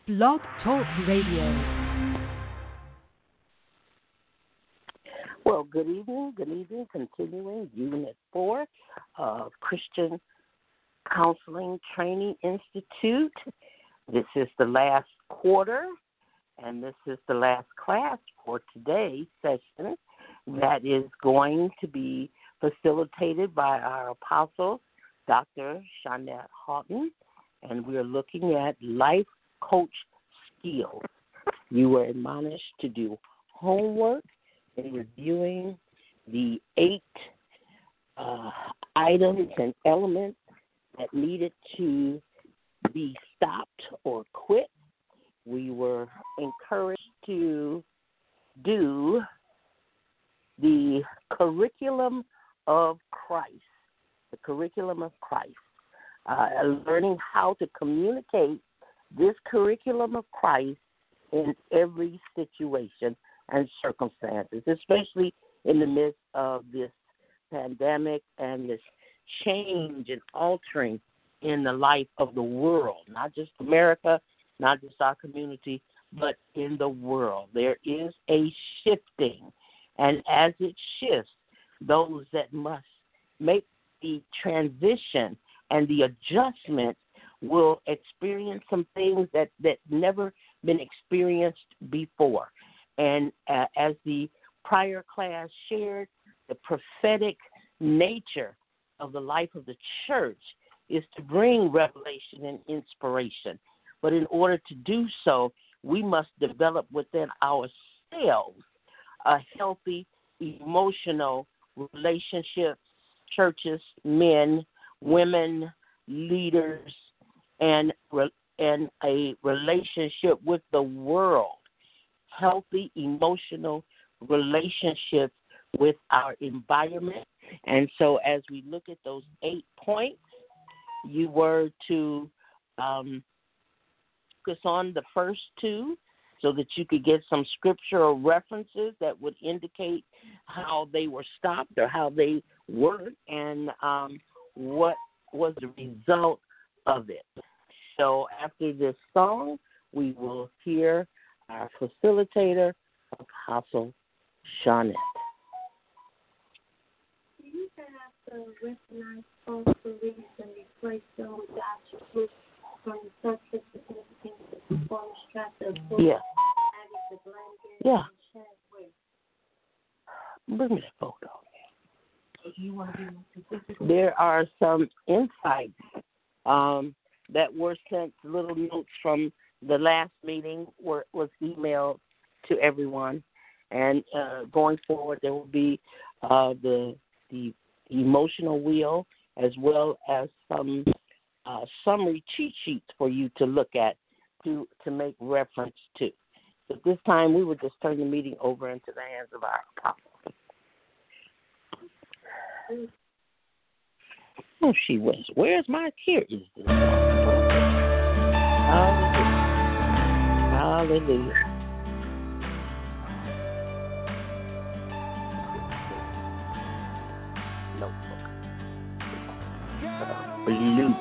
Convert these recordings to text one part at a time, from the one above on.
Blog Talk Radio. Well, good evening. Continuing Unit 4 of Christian Counseling Training Institute. This is the last quarter, and this is the last class for today's session that is going to be facilitated by our apostle, Dr. Shawnette Houghton, and we're looking at life coach skills. You were admonished to do homework in reviewing the 8 items and elements that needed to be stopped or quit. We were encouraged to do the curriculum of Christ, learning how to communicate this curriculum of Christ in every situation and circumstances, especially in the midst of this pandemic and this change and altering in the life of the world, not just America, not just our community, but in the world. There is a shifting, and as it shifts, those that must make the transition and the adjustment will experience some things that never been experienced before. And as the prior class shared, the prophetic nature of the life of the church is to bring revelation and inspiration. But in order to do so, we must develop within ourselves a healthy emotional relationship, churches, men, women, leaders, and a relationship with the world. Healthy emotional relationships with our environment. And so as we look at those 8 points, you were to focus on the first 2 so that you could get some scriptural references that would indicate how they were stopped or how they worked and what was the result of it. So after this song, we will hear our facilitator, Apostle Shawnette. You have to recognize false beliefs and replace them with God's truth from such a significance to perform structure. Yeah. The blanket Yeah. and Bring me that photo. you want to be more specific? There are some insights that were sent, little notes from the last meeting was emailed to everyone. And going forward, there will be the emotional wheel as well as some summary cheat sheets for you to look at to make reference to. But this time, we would just turn the meeting over into the hands of our apostle. Oh, she was. Where's my here? Is this? Hallelujah. Notebook. Blue.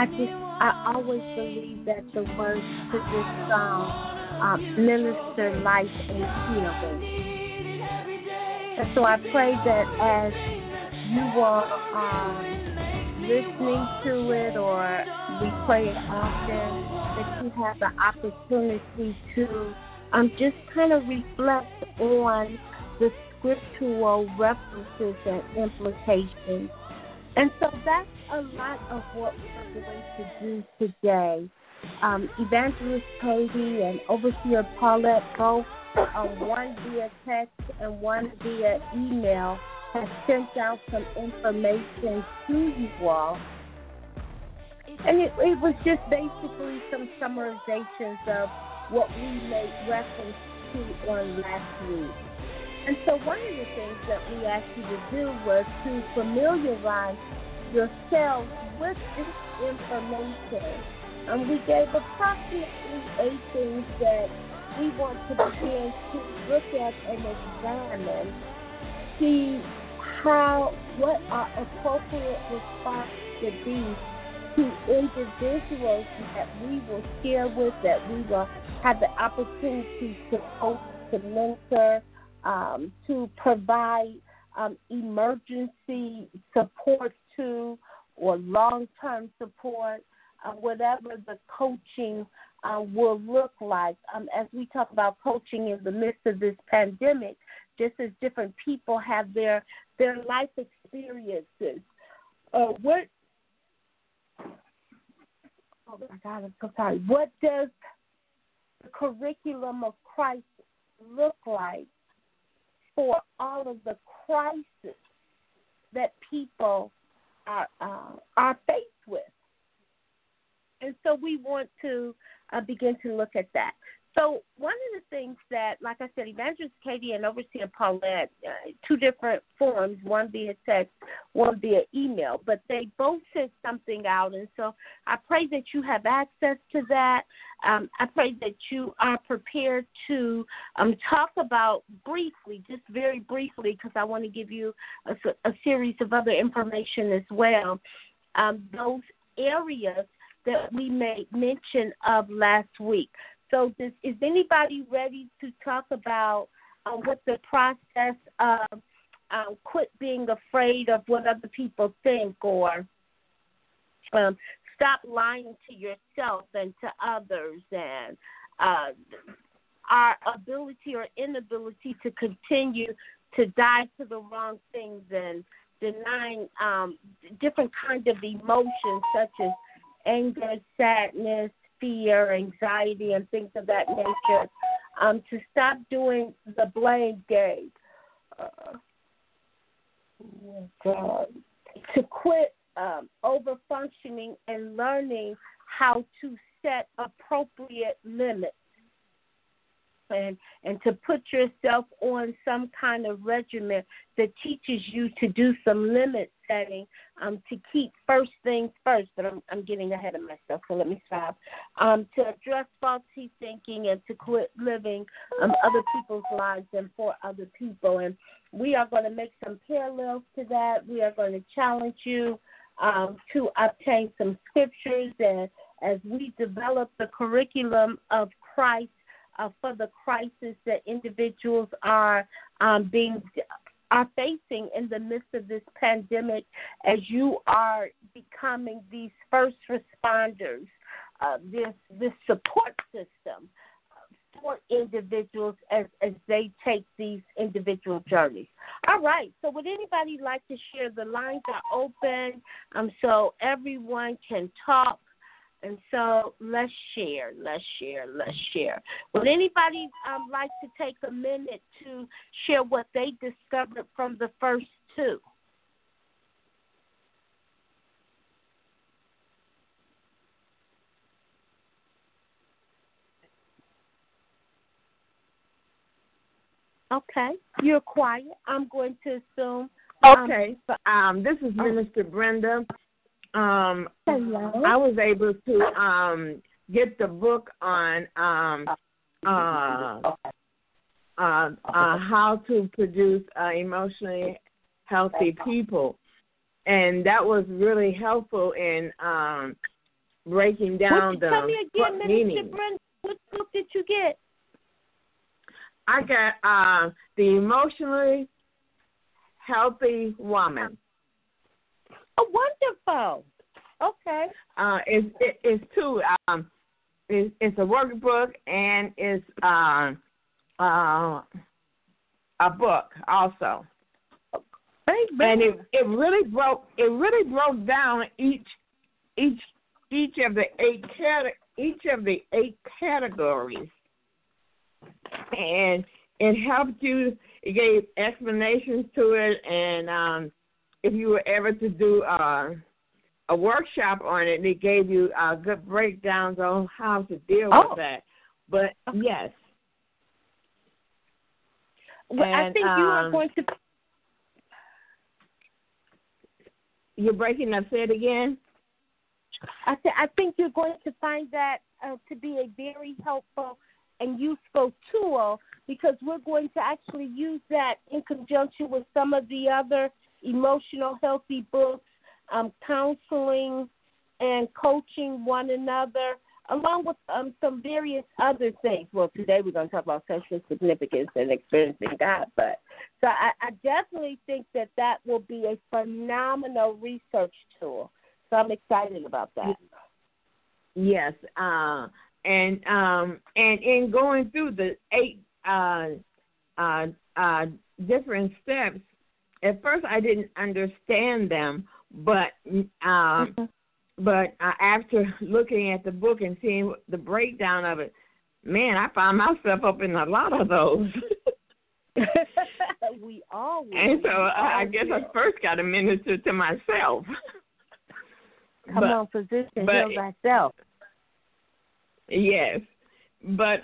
I always believe that the words to this song minister life and healing. And so I pray that as you are listening to it or we play it often, that you have the opportunity to just kind of reflect on the scriptural references and implications. And so that's a lot of what we're going to do today. Evangelist Katie and Overseer Paulette, both one via text and one via email, have sent out some information to you all. And it was just basically some summarizations of what we made reference to on last week. And so one of the things that we asked you to do was to familiarize yourselves with this information. And we gave approximately 8 things that we want to begin to look at and examine, see what our appropriate response should be to individuals that we will share with, that we will have the opportunity to host, to mentor, to provide emergency support to, or long-term support, whatever the coaching will look like. As we talk about coaching in the midst of this pandemic, just as different people have their life experiences. What does the curriculum of Christ look like for all of the crises that people are faced with? And so we want to begin to look at that. So one of the things that, like I said, Evangelist Katie and Overseer Paulette, 2 different forms, one via text, one via email, but they both sent something out. And so I pray that you have access to that. I pray that you are prepared to talk about briefly, just very briefly, because I want to give you a series of other information as well, those areas that we made mention of last week. So is anybody ready to talk about what the process of quit being afraid of what other people think, or stop lying to yourself and to others, and our ability or inability to continue to die to the wrong things and denying different kinds of emotions such as anger, sadness, fear, anxiety, and things of that nature, to stop doing the blame game, to quit over-functioning and learning how to set appropriate limits, and to put yourself on some kind of regimen that teaches you to do some limit setting, to keep first things first. But I'm getting ahead of myself, so let me stop. To address faulty thinking and to quit living other people's lives and for other people. And we are going to make some parallels to that. We are going to challenge you to obtain some scriptures, and as we develop the curriculum of Christ, for the crisis that individuals are facing in the midst of this pandemic, as you are becoming these first responders, this support system for individuals as they take these individual journeys. All right, so would anybody like to share? The lines are open, so everyone can talk. And so let's share. Would anybody like to take a minute to share what they discovered from the first 2? Okay, you're quiet. I'm going to assume. Okay, this is Minister Brenda. Hello. I was able to get the book on how to produce emotionally healthy people, and that was really helpful in breaking down the Tell me again, Minister meaning. Brenda, what book did you get? I got The Emotionally Healthy Woman. Oh, wonderful. Okay. It's two. It's a workbook and it's a book also. And it really broke down each of the eight categories, and it helped you. It gave explanations to it, and if you were ever to do a workshop on it, it gave you good breakdowns on how to deal with that. But yes, well, I think you are going to. You're breaking up. Say it again. I think you're going to find that to be a very helpful and useful tool, because we're going to actually use that in conjunction with some of the other emotional healthy books, counseling and coaching one another, along with some various other things. Well, today we're going to talk about sexual significance and experiencing God, but so I definitely think that will be a phenomenal research tool. So I'm excited about that. Yes, and in going through the 8 different steps, at first I didn't understand them, but after looking at the book and seeing the breakdown of it, man, I found myself up in a lot of those. We all will. And so I guess I first got to minister to myself. Come on, physician, heal thyself. Yes, but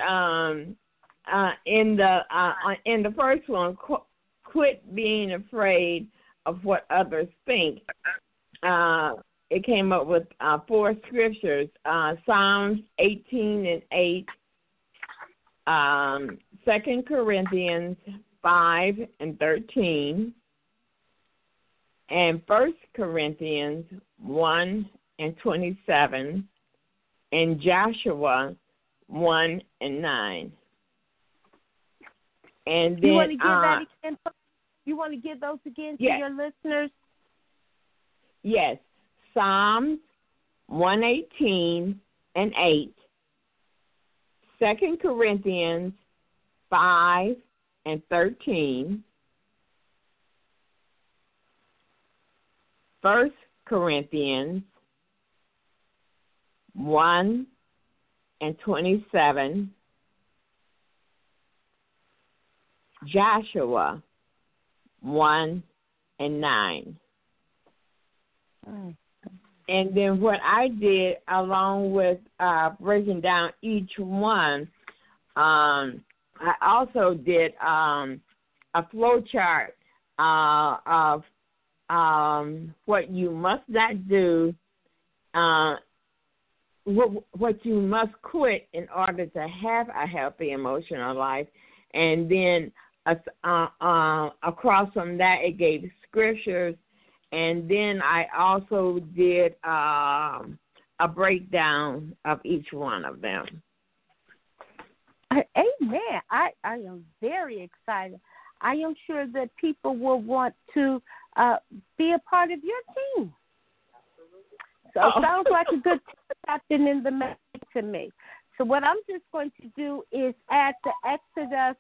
in the first one, quit being afraid of what others think. It came up with 4 scriptures: Psalms 18:8, 2 Corinthians 5:13, and 1 Corinthians 1:27, and Joshua 1:9. And then you want to give that again? You want to give those again to your listeners? Yes, Psalms 118:8, 2 Corinthians 5:13, 1 Corinthians 1:27, Joshua 1:9. And then what I did, along with breaking down each one, I also did a flow chart of what you must not do, what you must quit in order to have a healthy emotional life. And then across from that, it gave scriptures. And then I also did a breakdown of each one of them. Amen. I am very excited. I am sure that people will want to be a part of your team. So it sounds like a good captain in the message to me. So what I'm just going to do is add the Exodus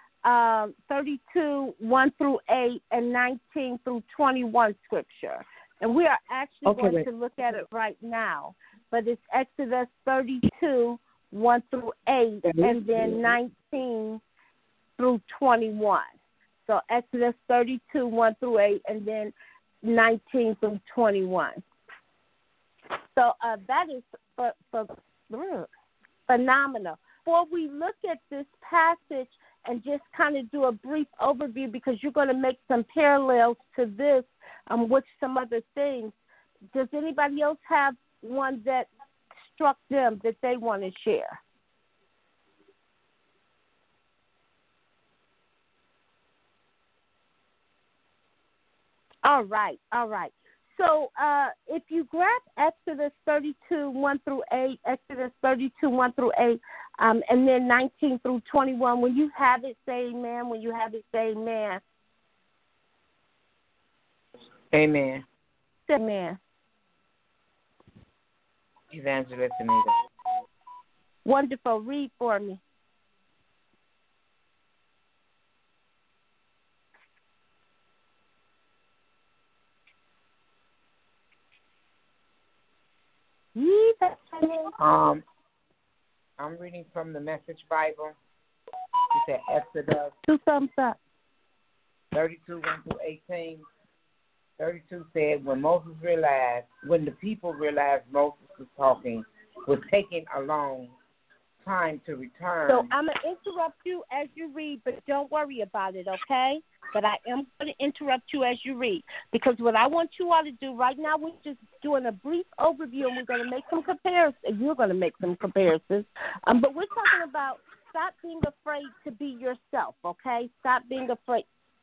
32, 1-8, and 19 through 21 scripture. And we are actually going to look at it right now. But it's Exodus 32, 1-8, and then 19 through 21. So Exodus 32, 1-8, and then 19 through 21. So that is phenomenal. Before we look at this passage and just kind of do a brief overview, because you're going to make some parallels to this with some other things, does anybody else have one that struck them that they want to share? All right. So if you grab Exodus 32, 1 through 8, Exodus 32, 1 through 8, and then 19 through 21, when you have it, say amen. When you have it, say amen. Amen. Say amen. Evangelist Anita. Wonderful. Read for me. I'm reading from the Message Bible. It said Exodus 2 thumbs up. 32, 1 through 18. 32 said, when the people realized Moses was taking a long time to return. So I'm going to interrupt you as you read, but don't worry about it, okay? But I am going to interrupt you as you read, because what I want you all to do right now, we're just doing a brief overview, and we're going to make some comparisons. You're going to make some comparisons. But we're talking about stop being afraid to be yourself, okay? Stop being afraid.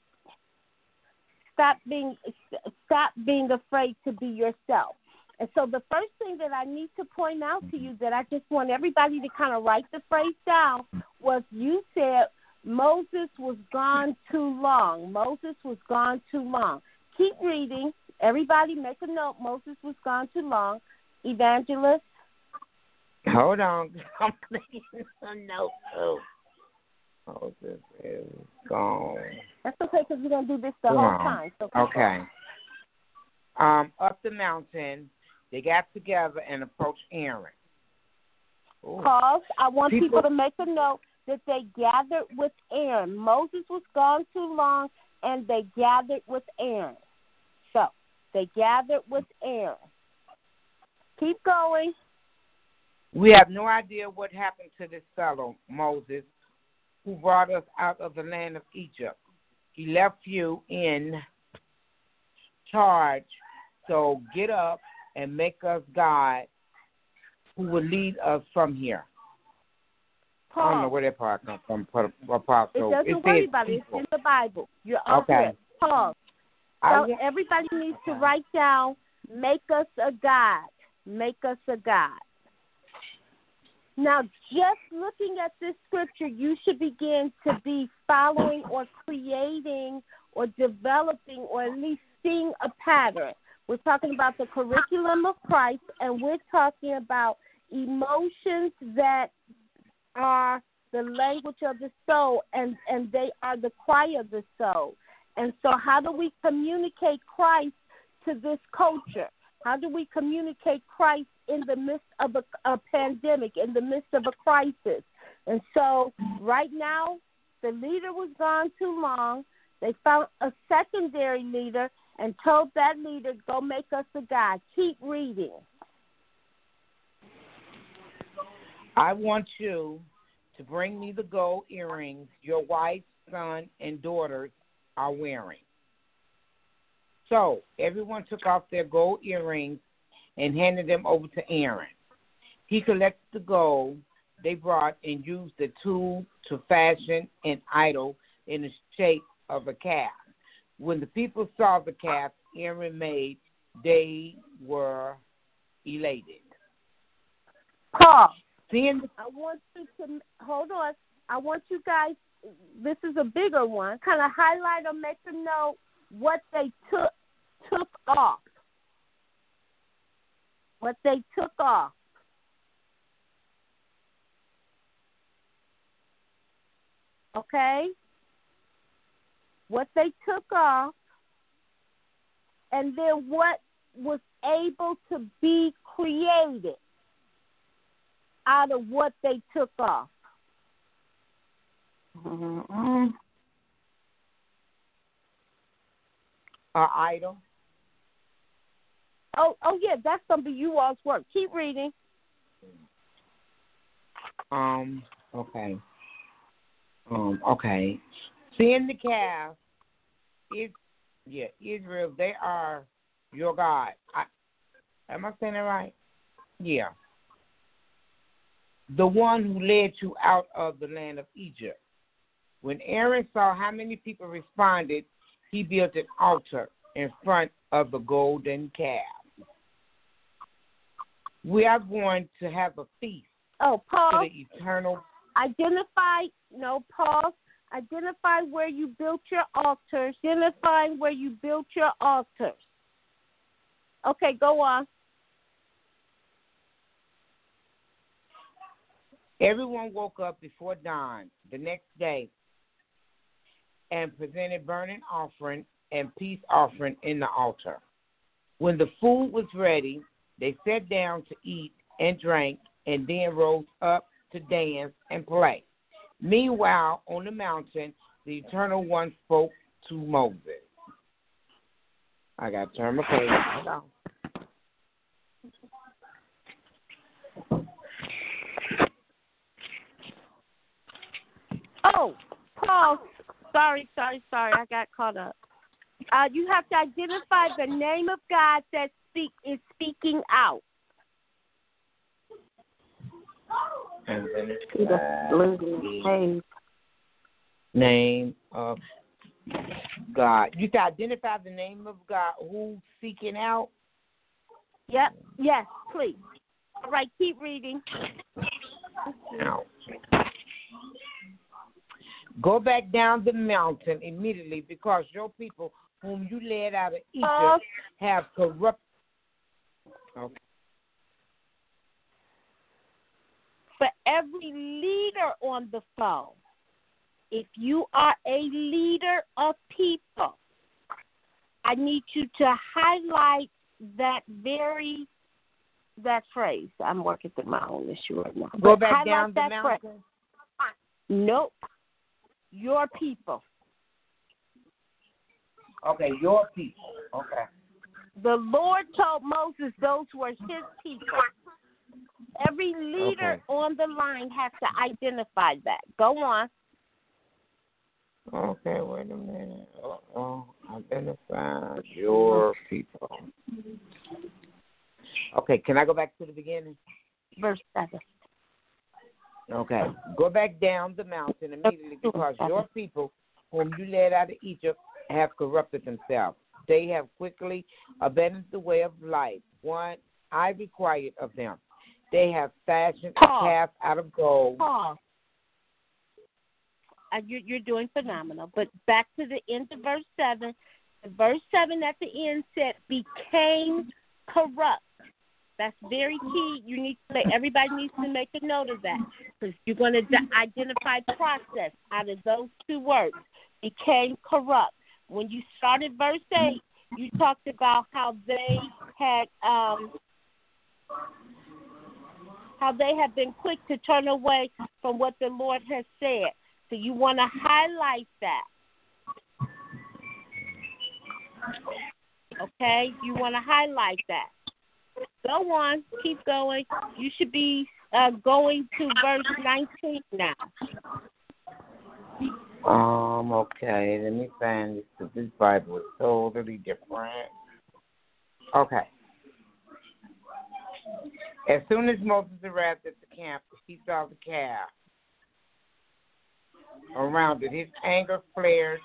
Stop being afraid to be yourself. And so the first thing that I need to point out to you that I just want everybody to kind of write the phrase down was you said Moses was gone too long. Moses was gone too long. Keep reading. Everybody make a note. Moses was gone too long. Evangelist. Hold on. I'm making a note. Moses is gone. That's okay, because we're going to do this the whole time. So okay. Up the mountain, they got together and approached Aaron. Ooh. Pause. I want people to make a note that they gathered with Aaron. Moses was gone too long, and they gathered with Aaron. So, they gathered with Aaron. Keep going. We have no idea what happened to this fellow, Moses, who brought us out of the land of Egypt. He left you in charge, so get up and make us God who will lead us from here. Paul, I don't know where that part comes from. It doesn't worry about it. It's in the Bible. You're all good. Paul, so everybody needs to write down, make us a God. Make us a God. Now, just looking at this scripture, you should begin to be following or creating or developing or at least seeing a pattern. We're talking about the curriculum of Christ, and we're talking about emotions that are the language of the soul, and they are the cry of the soul. And so how do we communicate Christ to this culture? How do we communicate Christ in the midst of a pandemic, in the midst of a crisis? And so right now, the leader was gone too long. They found a secondary leader and told that leader, go make us a God. Keep reading. I want you to bring me the gold earrings your wife, son, and daughters are wearing. So everyone took off their gold earrings and handed them over to Aaron. He collected the gold they brought and used the tool to fashion an idol in the shape of a calf. When the people saw the calf Aaron made, they were elated. Paul, I want you to hold on. I want you guys, this is a bigger one, kind of highlight or make a note what they took off. What they took off. Okay? What they took off, and then what was able to be created out of what they took off. Idol. Oh, yeah, that's going to be you all's work. Keep reading. Okay. Okay. Seeing the calf, Israel, they are your God. Am I saying that right? Yeah. The one who led you out of the land of Egypt. When Aaron saw how many people responded, he built an altar in front of the golden calf. We are going to have a feast Oh, to Paul, the eternal. Paul, identify where you built your altars. Identify where you built your altars. Okay, go on. Everyone woke up before dawn the next day and presented burning offering and peace offering in the altar. When the food was ready, they sat down to eat and drank, and then rose up to dance and play. Meanwhile, on the mountain, the Eternal One spoke to Moses. I got to turn my page. Hold on. Oh, Paul, sorry. I got caught up. You have to identify the name of God that is speaking out. And then Hey, name of God. You can identify the name of God who's seeking out. Yep. Yes, please. All right, keep reading. Now, go back down the mountain immediately, because your people whom you led out of Egypt have corrupt. Okay. For every leader on the phone, if you are a leader of people, I need you to highlight that phrase. I'm working through my own issue right now. Go But back down highlight the that mountain. phrase. Nope. Your people. Okay, your people. Okay. The Lord told Moses those were his people. Every leader on the line has to identify that. Go on. Okay, wait a minute. Identify your people. Okay, can I go back to the beginning? Verse 7. Okay. Go back down the mountain immediately, because your people whom you led out of Egypt have corrupted themselves. They have quickly abandoned the way of life, one I required of them. They have fashioned a calf out of gold. Paul, you're doing phenomenal. But back to the end of verse 7. Verse 7 at the end said, became corrupt. That's very key. Everybody needs to make a note of that, because you're going to identify process out of those two words. Became corrupt. When you started verse 8, you talked about how they had been quick to turn away from what the Lord has said. So you want to highlight that. Okay? You want to highlight that. Go on. Keep going. You should be going to verse 19 now. Okay. Let me find this, because this Bible is totally different. Okay. As soon as Moses arrived at the camp, he saw the calf around it. His anger flared.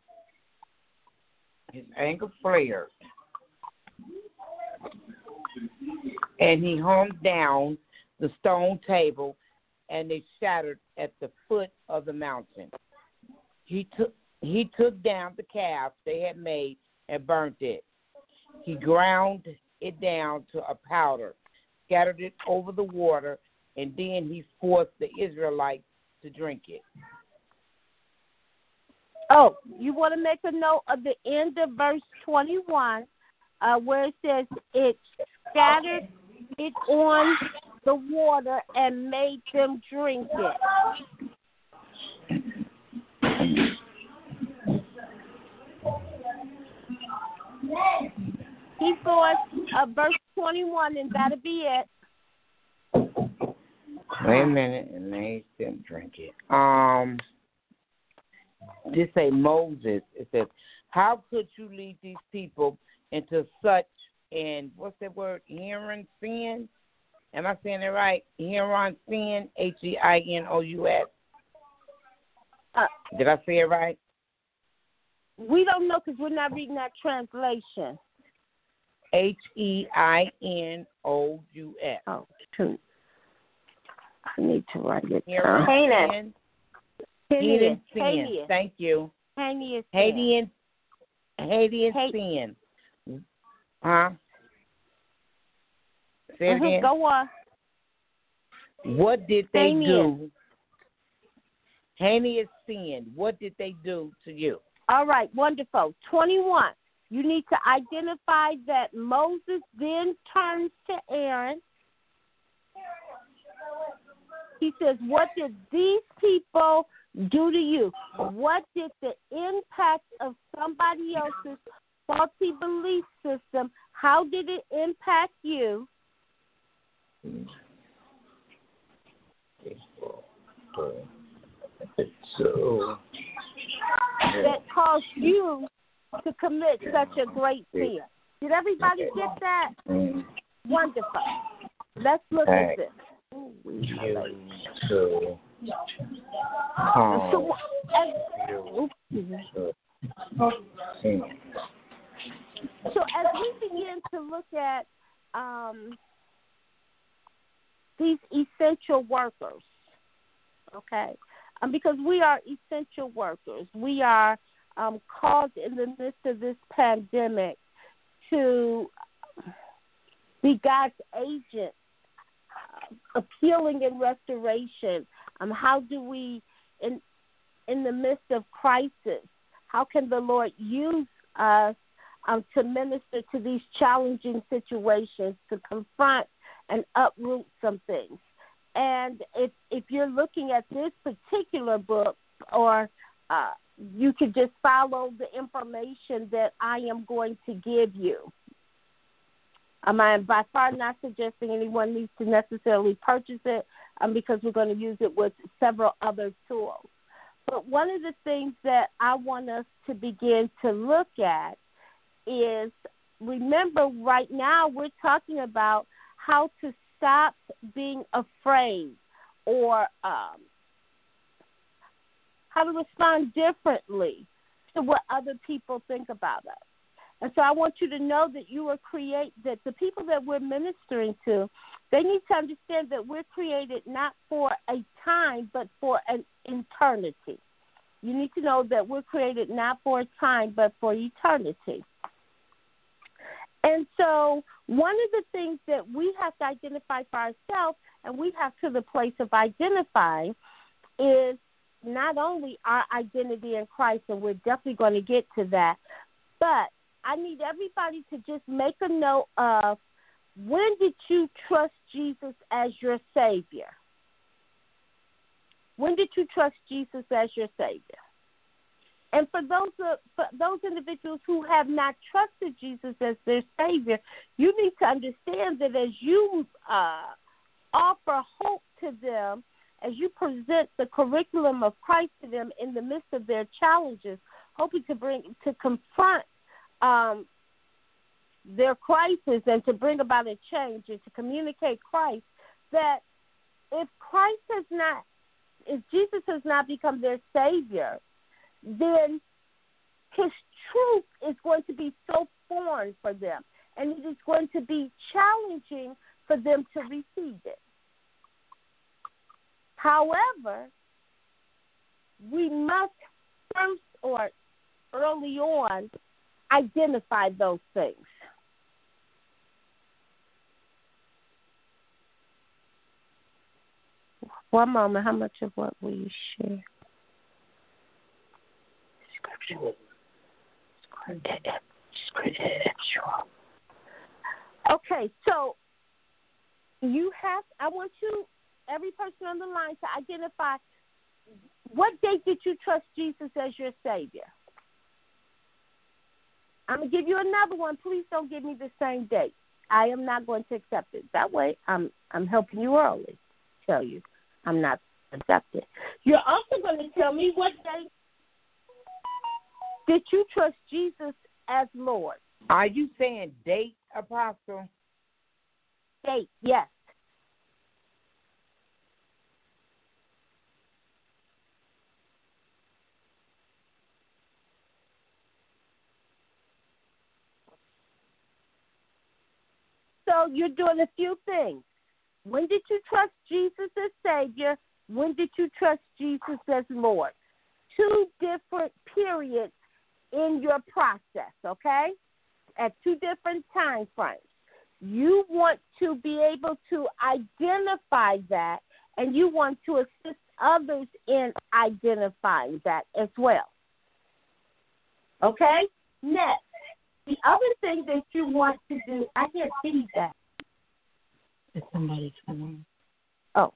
And he hung down the stone table, and they shattered at the foot of the mountain. He took down the calf they had made and burnt it. He ground it down to a powder, scattered it over the water, and then he forced the Israelites to drink it. Oh, you want to make a note of the end of verse 21, where it says it scattered it on the water and made them drink it. Keep going, verse 21, and that'll be it. Wait a minute, and made them drink it. Just say Moses. It says, how could you lead these people into such, and what's that word, Heron sin? Am I saying it right? Heron sin, H-E-I-N-O-U-S. Did I say it right? We don't know because we're not reading that translation. Heinous. Oh, shoot. I need to write it Heinous. down. Heinous sin. Heinous. Thank you. Heinous. Heinous sin. Huh? Say it again. Go on. What did they Heinous. do? Heinous sin. What did they do to you? All right, wonderful. 21. You need to identify that Moses then turns to Aaron. He says, what did these people do to you? What did the impact of somebody else's faulty belief system, how did it impact you? That caused you to commit such a great sin. Did everybody get that? Wonderful. Let's look at this. So as we begin to look at these essential workers, okay, because we are essential workers, we are called in the midst of this pandemic to be God's agent, appealing in restoration. How do we, in the midst of crisis, how can the Lord use us to minister to these challenging situations, to confront and uproot some things? And if you're looking at this particular book, or you could just follow the information that I am going to give you. I'm by far not suggesting anyone needs to necessarily purchase it because we're going to use it with several other tools. But one of the things that I want us to begin to look at is, remember, right now we're talking about how to stop being afraid, or how to respond differently to what other people think about us. And so I want you to know that that the people that we're ministering to, they need to understand that we're created not for a time, but for an eternity. You need to know that we're created not for a time, but for eternity. And so one of the things that we have to identify for ourselves, and we have to the place of identifying, is not only our identity in Christ, and we're definitely going to get to that, but I need everybody to just make a note of, when did you trust Jesus as your Savior? When did you trust Jesus as your Savior? And for those individuals who have not trusted Jesus as their Savior, you need to understand that as you offer hope to them, as you present the curriculum of Christ to them in the midst of their challenges, hoping to confront their crisis and to bring about a change and to communicate Christ, that if Jesus has not become their Savior, then His truth is going to be so foreign for them, and it is going to be challenging for them to receive it. However, we must first, or early on, identify those things. One moment. How much of what will you share? Scripture. Okay, so I want every person on the line, to identify, what date did you trust Jesus as your Savior? I'm going to give you another one. Please don't give me the same date. I am not going to accept it. That way, I'm helping you early. Tell you, I'm not accepted. You're also going to tell me, what date did you trust Jesus as Lord? Are you saying date, Apostle? Date, yes. So you're doing a few things. When did you trust Jesus as Savior? When did you trust Jesus as Lord? Two different periods in your process, okay? At two different time frames. You want to be able to identify that, and you want to assist others in identifying that as well. Okay? Next, the other thing that you want to do, I can't see that. Is somebody coming? Oh.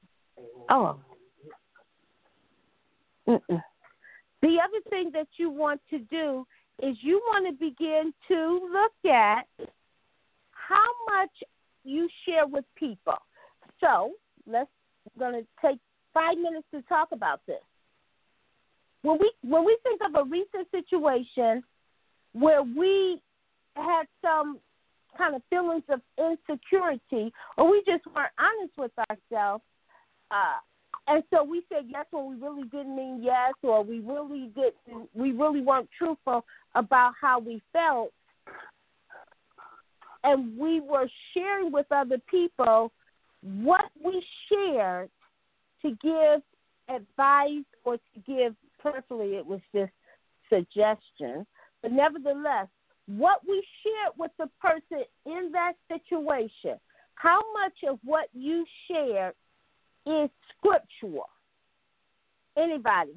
Mm-mm. The other thing that you want to do is you want to begin to look at how much you share with people. So we're going to take 5 minutes to talk about this. When we think of a recent situation where we had some kind of feelings of insecurity, or we just weren't honest with ourselves, and so we said yes when we really didn't mean yes, or we really weren't truthful about how we felt, and we were sharing with other people what we shared to give advice or to give, personally it was just suggestion, but nevertheless, what we shared with the person in that situation, how much of what you shared is scriptural? Anybody?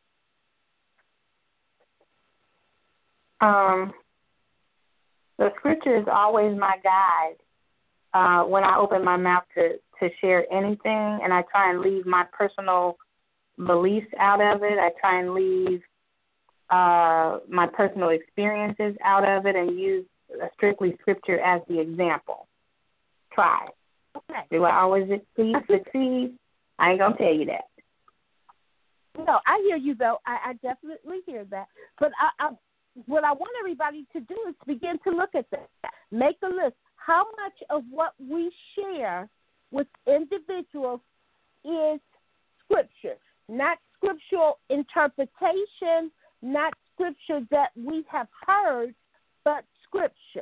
The scripture is always my guide when I open my mouth to share anything, and I try and leave my personal beliefs out of it. I try and leave my personal experiences out of it and use strictly scripture as the example. Try. Okay. Do I always succeed? I ain't going to tell you that. No, I hear you, though. I definitely hear that. But what I want everybody to do is begin to look at that. Make a list. How much of what we share with individuals is scripture? Not scriptural interpretation, not scripture that we have heard, but scripture.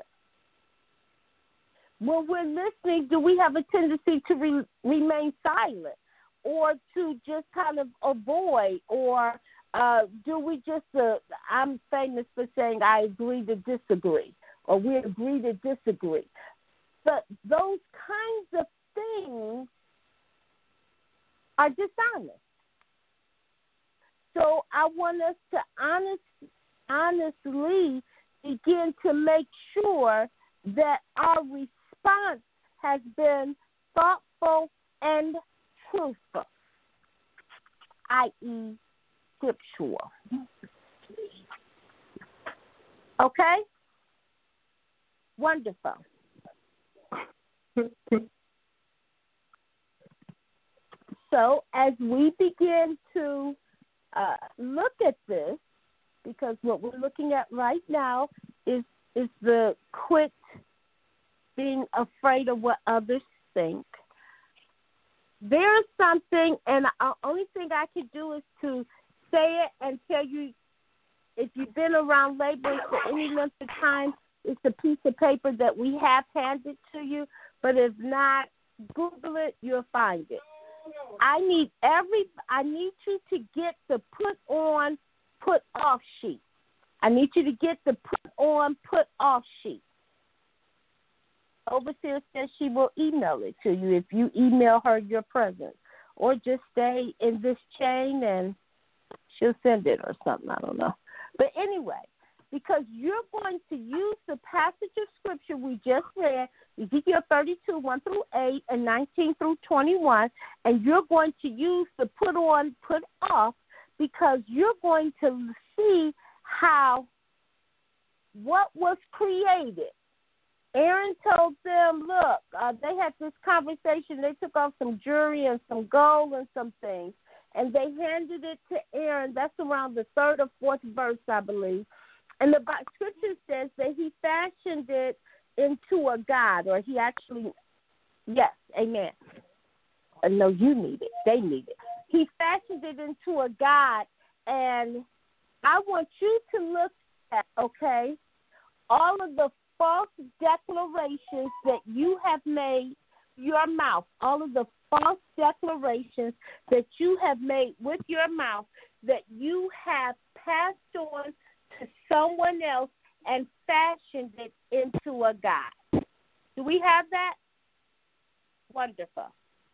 When we're listening, do we have a tendency to remain silent or to just kind of avoid, or do we just, I'm famous for saying I agree to disagree, or we agree to disagree. But those kinds of things are dishonest. So I want us to honestly begin to make sure that our response has been thoughtful and truthful, i.e., scriptural. Okay? Wonderful. So as we begin to look at this, because what we're looking at right now is the quit being afraid of what others think. There's something, and the only thing I can do is to say it and tell you, if you've been around laborers for any length of time, it's a piece of paper that we have handed to you, but if not, Google it, you'll find it. I need you to get the put on, put off sheet. I need you to get the put on, put off sheet. Overseer says she will email it to you if you email her your present, or just stay in this chain and she'll send it or something. I don't know. But anyway, because you're going to use the passage of scripture we just read, Ezekiel 32, 1 through 8 and 19 through 21, and you're going to use the put on, put off, because you're going to see how what was created. Aaron told them, look, they had this conversation. They took off some jewelry and some gold and some things, and they handed it to Aaron. That's around the 3rd or 4th verse, I believe. And the scripture says that he fashioned it into a god, or he actually, yes, amen. No, you need it. They need it. He fashioned it into a god, and I want you to look at, okay, all of the false declarations that you have made your mouth, all of the false declarations that you have made with your mouth that you have passed on to someone else and fashioned it into a God. Do we have that? Wonderful.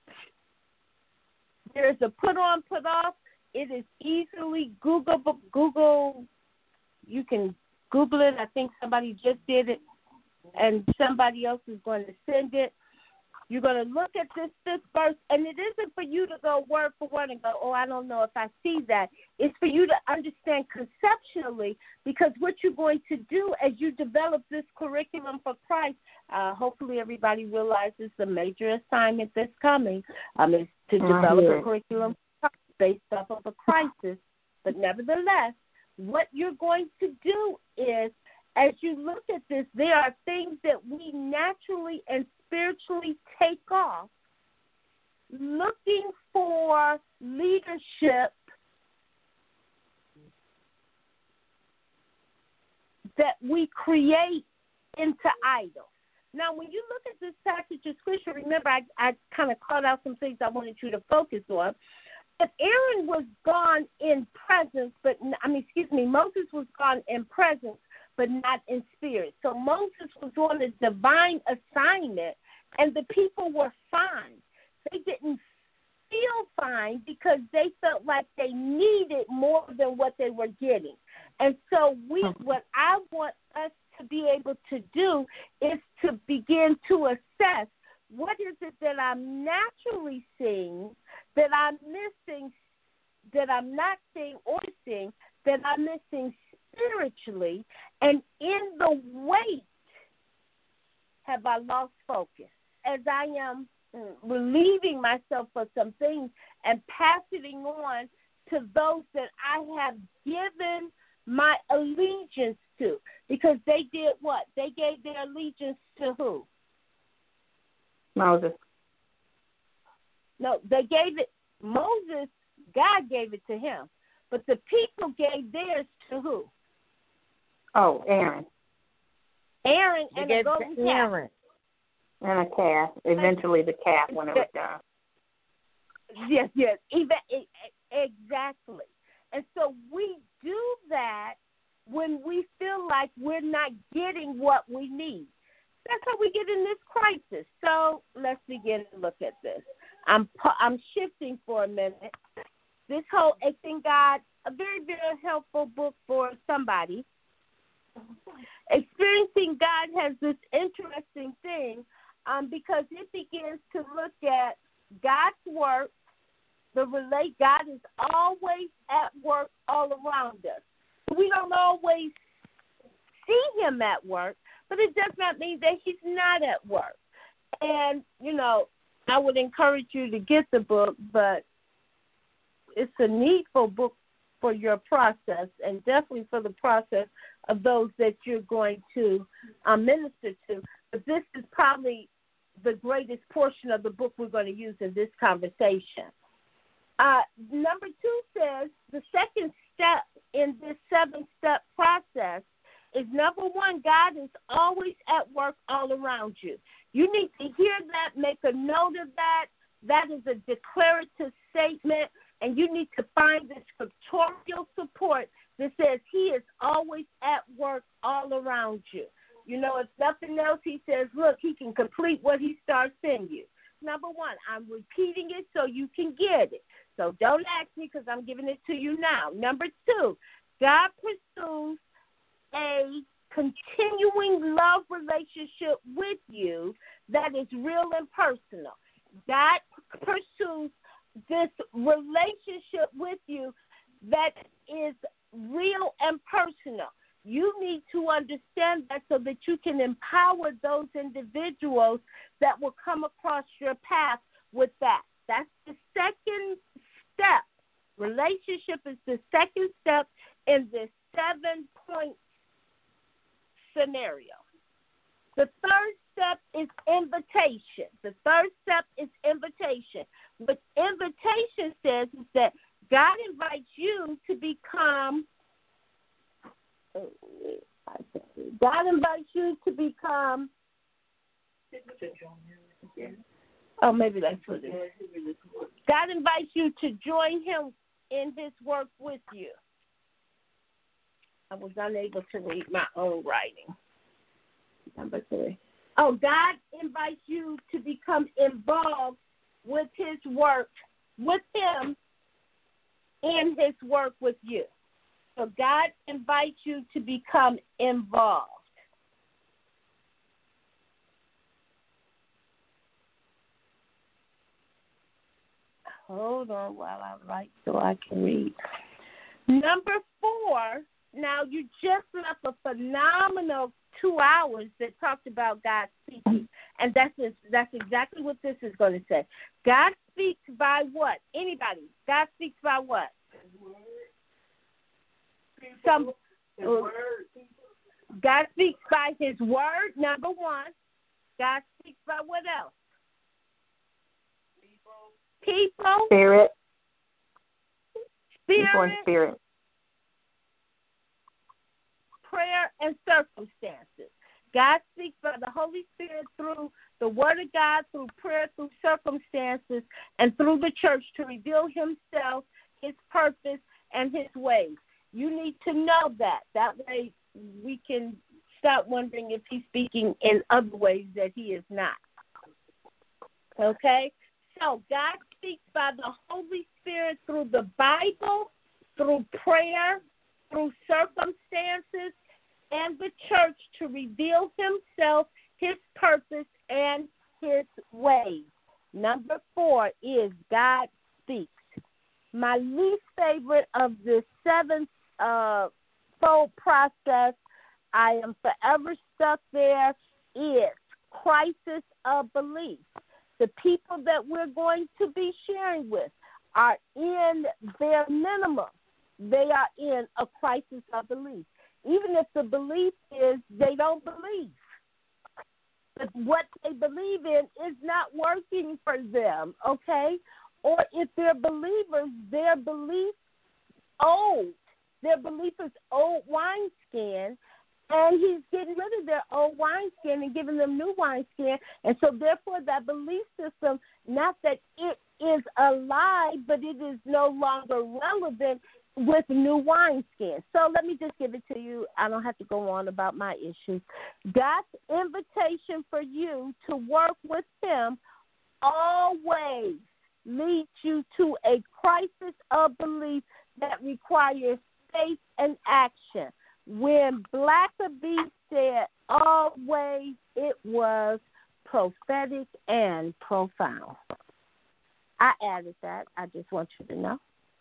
There is a put on, put off. It is easily Google. You can Google it. I think somebody just did it, and somebody else is going to send it. You're going to look at this verse, and it isn't for you to go word for word and go, oh, I don't know if I see that. It's for you to understand conceptually, because what you're going to do as you develop this curriculum for Christ, hopefully everybody realizes the major assignment that's coming is to develop a curriculum based off of a crisis. But nevertheless, what you're going to do is, as you look at this, there are things that we naturally and spiritually take off, looking for leadership that we create into idols. Now, when you look at this passage of Scripture, remember I kind of called out some things I wanted you to focus on. But Aaron was gone in presence, Moses was gone in presence, but not in spirit. So Moses was on a divine assignment, and the people were fine. They didn't feel fine because they felt like they needed more than what they were getting. And so what I want us to be able to do is to begin to assess, what is it that I'm naturally seeing, that I'm missing, that I'm not seeing or seeing, that I'm missing spiritually, and in the weight have I lost focus as I am relieving myself of some things and passing on to those that I have given my allegiance to, because they did what? They gave their allegiance to who? Moses. No, they gave it, Moses, God gave it to him, but the people gave theirs to who? Oh, Aaron. Aaron they and a golden calf. And a calf. Eventually the calf when it was done. Yes, exactly. And so we do that when we feel like we're not getting what we need. That's how we get in this crisis. So let's begin to look at this. I'm shifting for a minute. This whole Acing God, a very, very helpful book for somebody. Experiencing God has this interesting thing because it begins to look at God's work. God is always at work all around us. We don't always see him at work, but it does not mean that he's not at work. And, I would encourage you to get the book, but it's a needful book for your process and definitely for the process of those that you're going to minister to. But this is probably the greatest portion of the book we're going to use in this conversation. Number 2 says the second step in this 7-step process is, number 1, God is always at work all around you. You need to hear that, make a note of that. That is a declarative statement, and you need to find the scriptural support that says he is always at work all around you. If nothing else, he says, look, he can complete what he starts in you. Number 1, I'm repeating it so you can get it. So don't ask me because I'm giving it to you now. Number 2, God pursues a continuing love relationship with you that is real and personal. God pursues this relationship with you that is real and personal. You need to understand that so that you can empower those individuals that will come across your path with that. That's the second step. Relationship is the second step in this 7-point scenario. The third step is invitation. What invitation says is that God invites you to become God invites you to become. Oh, maybe that's what it is. God invites you to join Him in His work with you. I was unable to read my own writing. Number 3. Oh, God invites you to become involved with His work, with Him in His work with you. So God invites you to become involved. Hold on while I write so I can read. Number 4, now you just left a phenomenal 2 hours that talked about God speaking. And that's exactly what this is going to say. God speaks by what? Anybody. God speaks by what? God speaks by His word, number 1. God speaks by what else? People. Spirit. Spirit. People and spirit. Prayer and circumstances. God speaks by the Holy Spirit through the Word of God, through prayer, through circumstances, and through the church to reveal Himself, His purpose, and His ways. You need to know that. That way we can stop wondering if He's speaking in other ways that He is not. Okay? So God speaks by the Holy Spirit through the Bible, through prayer, through circumstances, and the church to reveal Himself, His purpose, and His ways. Number 4 is God speaks. My least favorite of the 7-fold process, I am forever stuck there, is crisis of belief. The people that we're going to be sharing with are in their minimum. They are in a crisis of belief. Even if the belief is they don't believe. But what they believe in is not working for them, okay? Or if they're believers, their belief old. Their belief is old wineskin, and He's getting rid of their old wineskin and giving them new wineskin. And so, therefore, that belief system, not that it is alive, but it is no longer relevant with new wineskin. So let me just give it to you. I don't have to go on about my issues. God's invitation for you to work with Him always leads you to a crisis of belief that requires faith and action. When Blackaby said always, it was prophetic and profound. I added that. I just want you to know.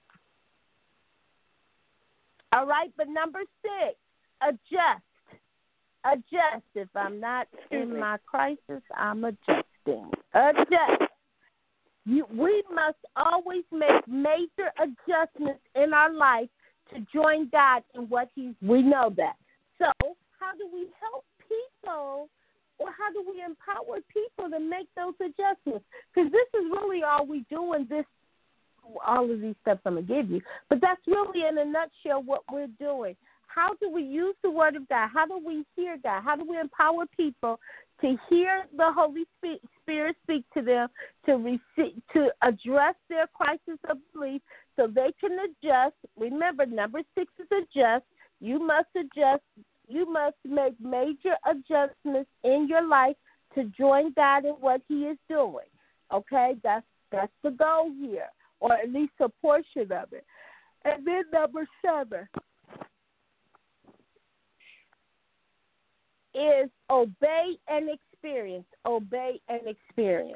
All right, but number 6, adjust. Adjust. If I'm not in my crisis, I'm adjusting. Adjust. We must always make major adjustments in our life to join God in what we know that. So how do we help people, or how do we empower people to make those adjustments? Because this is really all we do in this, all of these steps I'm going to give you. But that's really in a nutshell what we're doing. How do we use the Word of God? How do we hear God? How do we empower people to hear the Holy Spirit speak to them, to address their crisis of belief so they can adjust? Remember, number 6 is adjust. You must adjust. You must make major adjustments in your life to join God in what He is doing. Okay? That's the goal here, or at least a portion of it. And then number 7 is obey and experience. Obey and experience.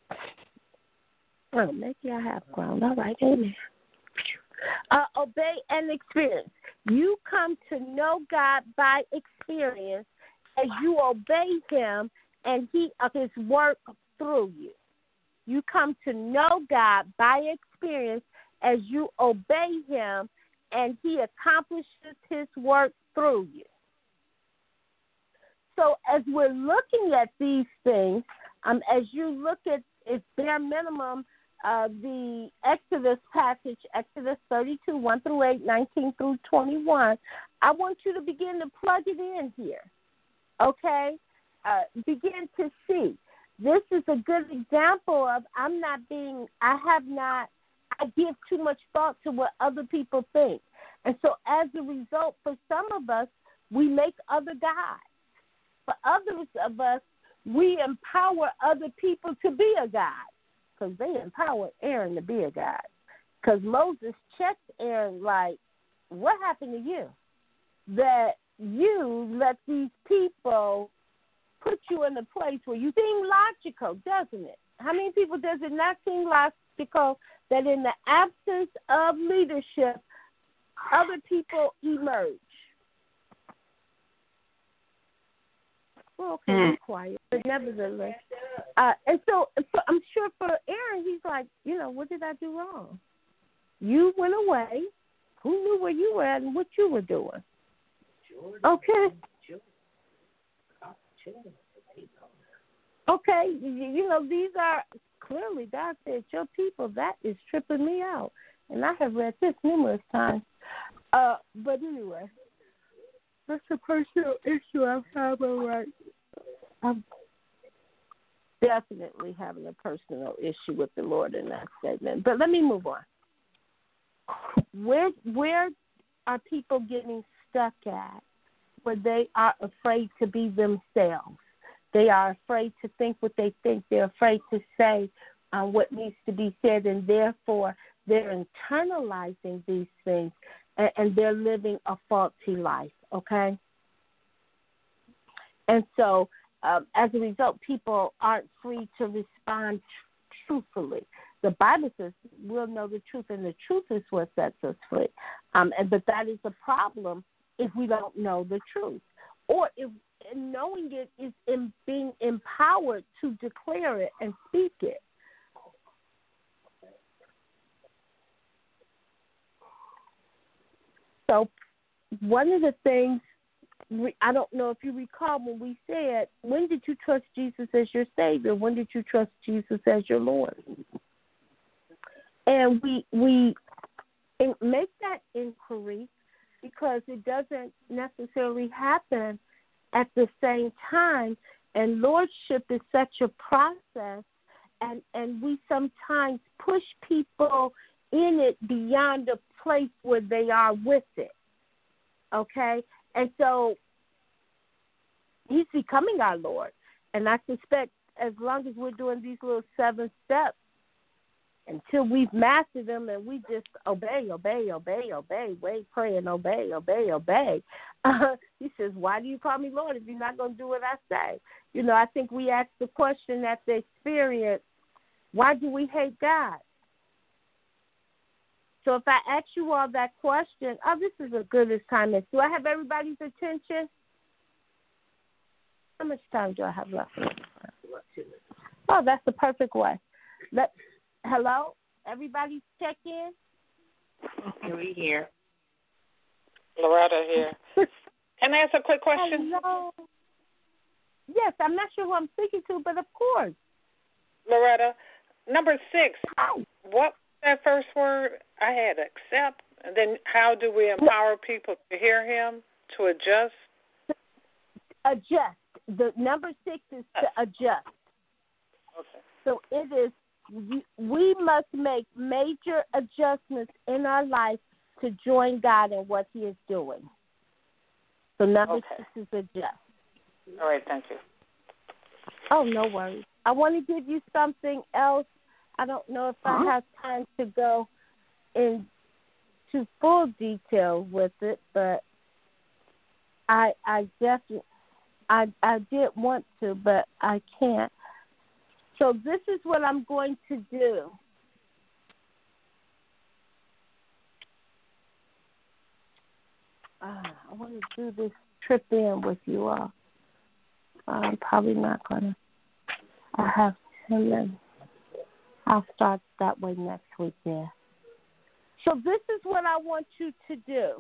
Oh, maybe I have grown. All right, amen. Obey and experience. You come to know God by experience as you obey Him and His work through you. You come to know God by experience as you obey Him and He accomplishes His work through you. So as we're looking at these things, as you look at its bare minimum the Exodus passage, Exodus 32, 1 through 8, 19 through 21, I want you to begin to plug it in here, okay? Begin to see. This is a good example of I give too much thought to what other people think. And so as a result, for some of us, we make other gods. For others of us, we empower other people to be a god, because they empowered Aaron to be a god. Because Moses checked Aaron like, what happened to you? That you let these people put you in a place where you seem logical, doesn't it? How many people does it not seem logical that in the absence of leadership, other people emerge? Well, okay, be quiet, but nevertheless. And so I'm sure for Aaron, he's like, what did I do wrong? You went away. Who knew where you were at and what you were doing? Okay. Okay, these are clearly, God said, your people, that is tripping me out. And I have read this numerous times. But anyway, that's a personal issue I'm having right. I'm definitely having a personal issue with the Lord in that statement. But let me move on. Where are people getting stuck at where they are afraid to be themselves? They are afraid to think what they think. They're afraid to say what needs to be said, and therefore they're internalizing these things, and they're living a faulty life, okay? And so as a result, people aren't free to respond truthfully. The Bible says we'll know the truth, and the truth is what sets us free. But that is a problem if we don't know the truth, or if knowing it is in being empowered to declare it and speak it. So one of the things, I don't know if you recall when we said, when did you trust Jesus as your Savior? When did you trust Jesus as your Lord? And we make that inquiry because it doesn't necessarily happen at the same time, and lordship is such a process, and we sometimes push people in it beyond the place where they are with it, okay? And so he's becoming our Lord, and I suspect as long as we're doing these little 7 steps, until we've mastered them and we just obey, wait, pray, and obey. He says, why do you call me Lord if you're not going to do what I say? I think we ask the question at the experience, why do we hate God? So if I ask you all that question, this is as good as time as. Do I have everybody's attention? How much time do I have left? Oh, that's the perfect way. Hello? Everybody check in? We here. Loretta here. Can I ask a quick question? Hello? Yes, I'm not sure who I'm speaking to, but of course. Loretta, number 6. Hi. What was that first word? I had accept. And then how do we empower people to hear him, to adjust? Adjust. The number 6 is to adjust. Okay. So it is, we must make major adjustments in our life to join God in what he is doing. So number 6 is adjust. All right, thank you. Oh, no worries. I want to give you something else. I don't know if I have time to go into full detail with it, but I definitely, I did want to, but I can't. So this is what I'm going to do. I want to do this trip in with you all. I'm probably not going to. I have 10 minutes. I'll start that way next week there. So this is what I want you to do.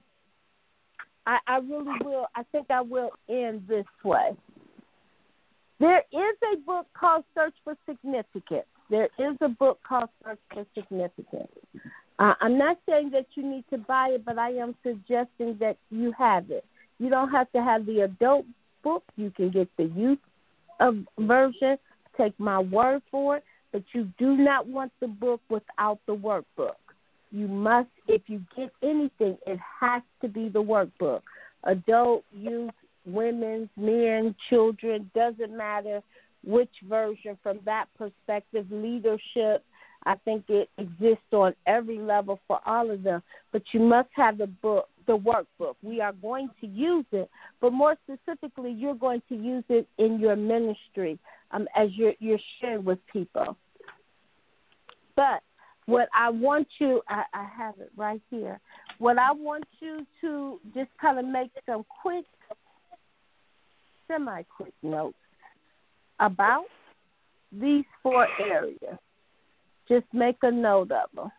I really will. I think I will end this way. There is a book called Search for Significance. There is a book called Search for Significance. I'm not saying that you need to buy it, but I am suggesting that you have it. You don't have to have the adult book. You can get the youth version. Take my word for it. But you do not want the book without the workbook. You must, if you get anything, it has to be the workbook. Adult, youth, women, men, children, doesn't matter which version from that perspective. Leadership, I think it exists on every level for all of them. But you must have the book, the workbook. We are going to use it, but more specifically, you're going to use it in your ministry as you're sharing with people. But what I want you, I have it right here. What I want you to just kind of make some quick, semi-quick notes about these 4 areas. Just make a note of them.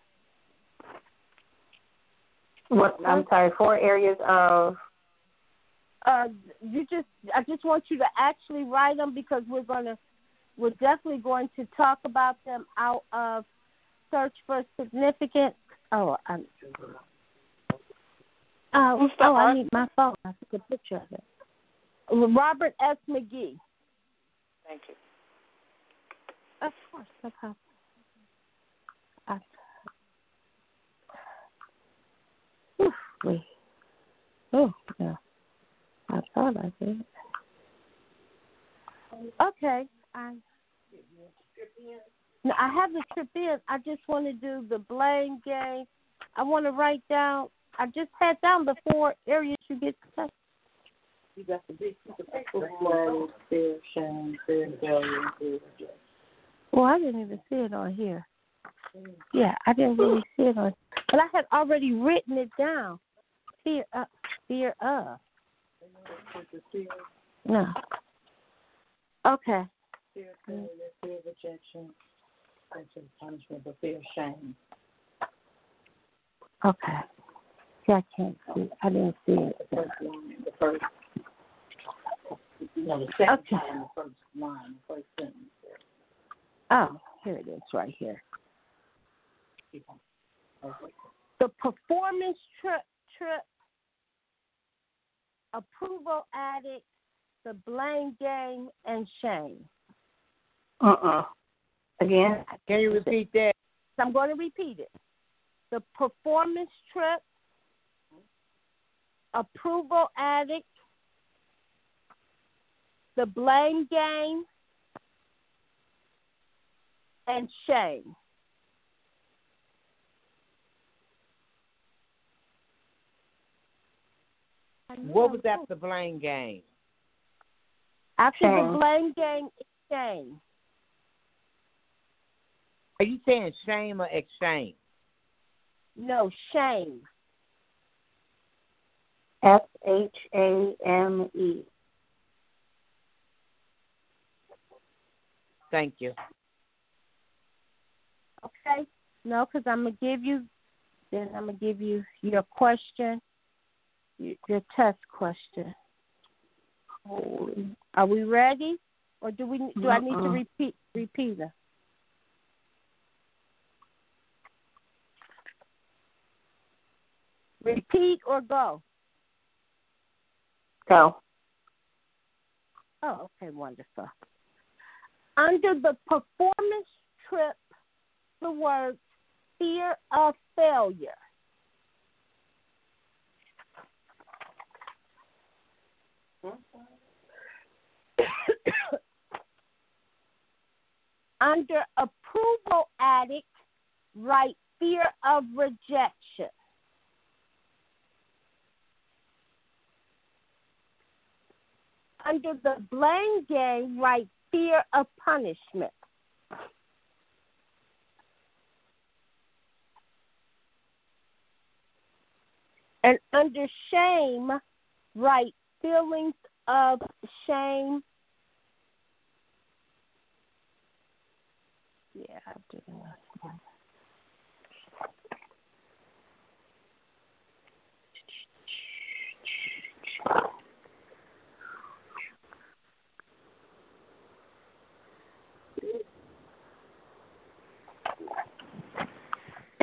What? I'm sorry. 4 areas of. I just want you to actually write them because we're definitely going to talk about them out of Search for Significance. I need my phone. I took a picture of it. Robert S. McGee. Thank you. Of course, no problem. Yeah. I thought I did. Okay. Now, I have the trip in. I just want to do the blame game. I want to write down. I just had down the 4 areas you get to touch. You got the big flow, fear, shame, fear, failure, fear, rejection. Well, I didn't even see it on here. Yeah, I didn't really see it on. But I had already written it down. Fear of. No. Okay. Fear, failure, fear, rejection, fear, punishment, but fear, shame. Okay. See, I can't see. I didn't see it. The first. The second time, the first line, the first sentence. Oh, here it is, right here. The performance trip, approval addict, the blame game, and shame. Again? Can you repeat that? I'm going to repeat it. The performance trip, approval addict, the blame game, and shame. What was after the blame game? After the blame game is shame. Are you saying shame or exchange? No, shame. SHAME. Thank you. Okay. No, because I'm going to give you your question, your test question. Are we ready? Or do I need to repeat it? Repeat or go? Go. Oh, okay, wonderful. Under the performance trip, the word fear of failure. Under approval addict, write fear of rejection. Under the blame game, write fear of punishment. And under shame, write feelings of shame. Yeah, I'll do that.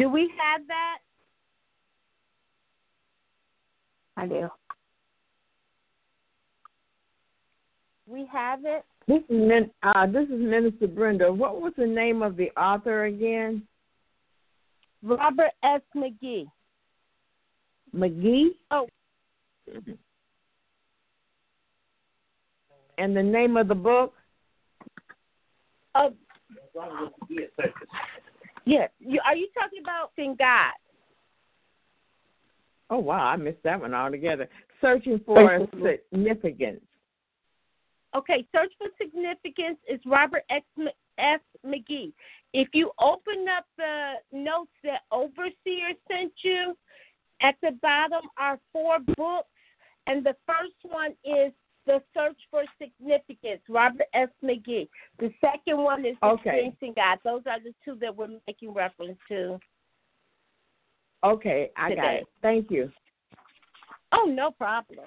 Do we have that? I do. We have it. This is Minister Brenda. What was the name of the author again? Robert S. McGee. McGee? Oh. And the name of the book? Yes. Are you talking about In God? Oh, wow, I missed that one altogether. Searching for Significance. Okay, Search for Significance is Robert F. McGee. If you open up the notes that Overseer sent you, at the bottom are 4 books, and the first one is The Search for Significance, Robert F. McGee. The second one is Experiencing God. Those are the 2 that we're making reference to. Okay, I got it. Thank you. Oh, no problem.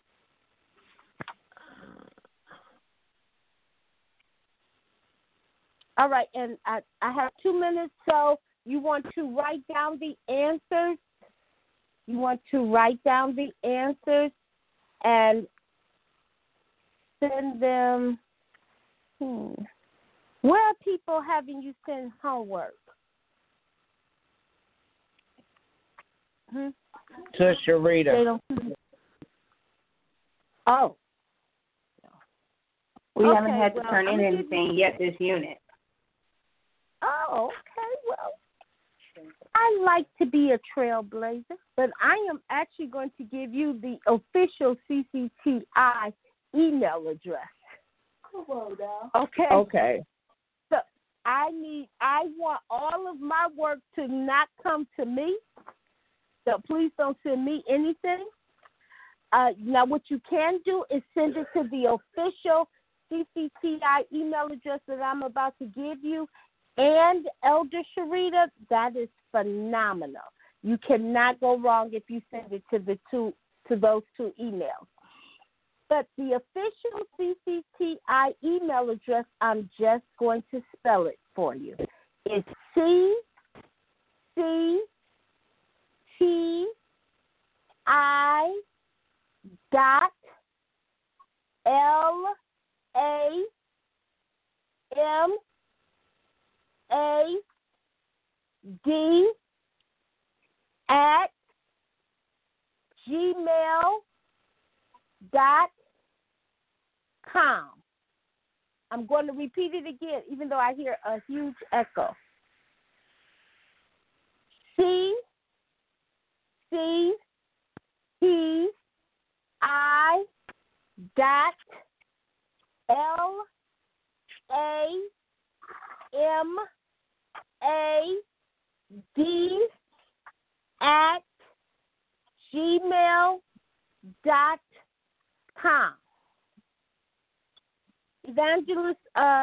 All right, and I have 2 minutes, so you want to write down the answers? You want to write down the answers and send them. Where are people having you send homework? To Sharita. Oh. We haven't had to turn in anything yet this unit. Oh, okay. Well, I like to be a trailblazer, but I am actually going to give you the official CCTI email address. Come on now. Okay. Okay. So I want all of my work to not come to me. So please don't send me anything. Now, what you can do is send it to the official CCTI email address that I'm about to give you. And Elder Sharita, that is phenomenal. You cannot go wrong if you send it to those 2 emails. But the official CCTI email address, I'm just going to spell it for you. It's CCTI@gmail.com. I'm going to repeat it again, even though I hear a huge echo. CCTI@gmail.com. Evangelist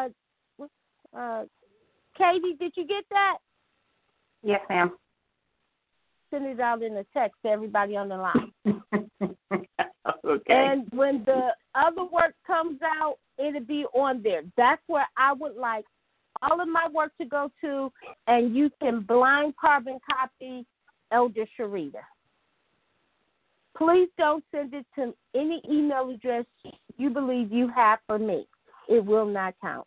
Katie, did you get that? Yes, ma'am. Send it out in a text to everybody on the line. Okay. And when the other work comes out, it'll be on there. That's where I would like all of my work to go to, and you can blind carbon copy Elder Sharita. Please don't send it to any email address you believe you have for me. It will not count.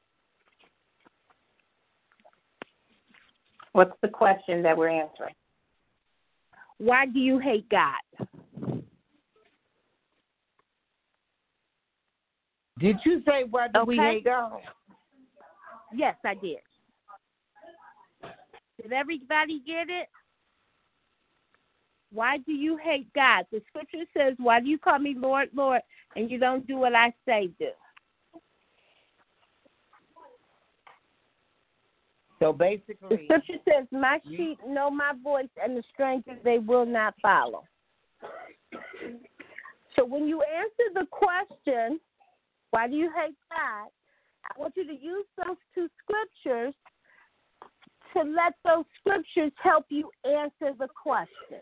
What's the question that we're answering? Why do you hate God? Did you say why do we hate God? Yes, I did. Did everybody get it? Why do you hate God? The scripture says, why do you call me Lord, Lord, and you don't do what I say do? So basically, the scripture says, my sheep know my voice, and the stranger they will not follow. So when you answer the question, why do you hate God? I want you to use those 2 scriptures to let those scriptures help you answer the question.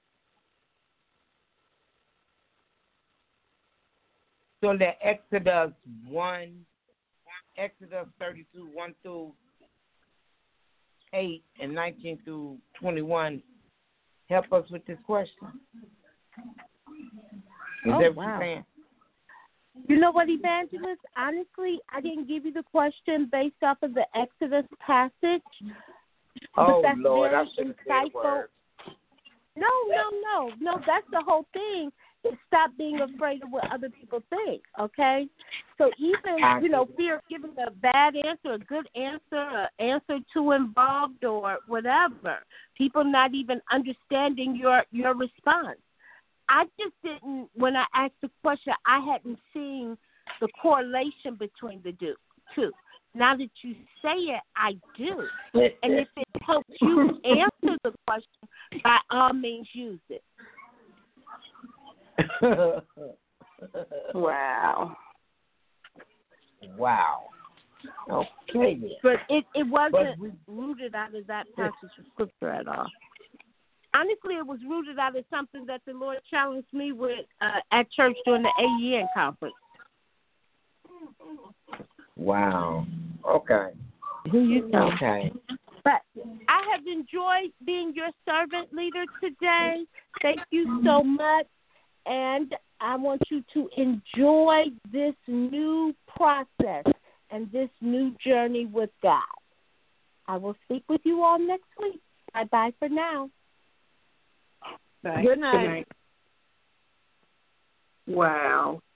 So that Exodus 32, 1 through 8 and 19 through 21 help us with this question? Is that what you're saying? You know what, Evangelist? Honestly, I didn't give you the question based off of the Exodus passage. Oh, that's Lord, very I should have insightful. said words. No. That's the whole thing. Is stop being afraid of what other people think, okay? So even, fear of giving a bad answer, a good answer, an answer too involved or whatever, people not even understanding your response. I just didn't, when I asked the question, I hadn't seen the correlation between the two. Now that you say it, I do. And if it helps you answer the question, by all means use it. Wow. Okay, then. But it wasn't rooted out of that passage of scripture at all. Honestly, it was rooted out of something that the Lord challenged me with at church during the AEN conference. Wow. Okay. Okay. But I have enjoyed being your servant leader today. Thank you so much. And I want you to enjoy this new process and this new journey with God. I will speak with you all next week. Bye-bye for now. Bye. Good night. Wow.